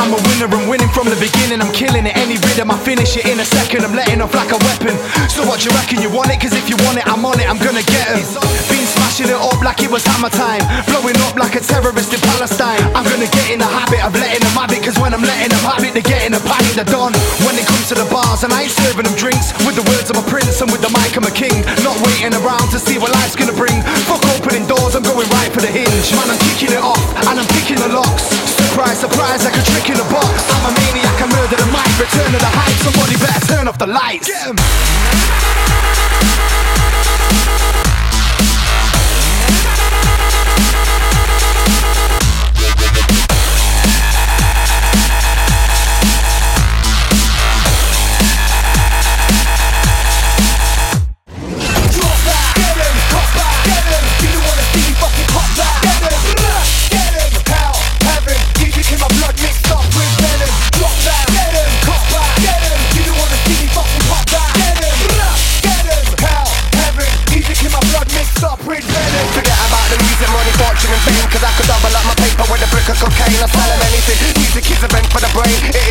I'm a winner and winning from the beginning. I'm killing it, any rhythm I finish it in a second. I'm letting off like a weapon. So what you reckon, you want it? Cause if you want it, I'm on it, I'm gonna get it. Been smashing it up like it was hammer time, blowing up like a terrorist in Palestine. I'm gonna get in the habit of letting them have it, cause when I'm letting them have it, they're getting a panic, they're done. When it comes to the bars and I ain't serving them drinks, with the words of a prince and with the mic I'm a king. Not waiting around to see what life's gonna bring. Fuck opening doors, I'm going right for the hinge. Man, I'm kicking it off and I'm picking the locks. Surprise, surprise, like a trick in a box. I'm a maniac, I murder the mic, return to the hype. Somebody better turn off the lights. Get 'em. Cause I could double up my paper with a brick of cocaine. I sell them anything. Music is a vent for the brain. It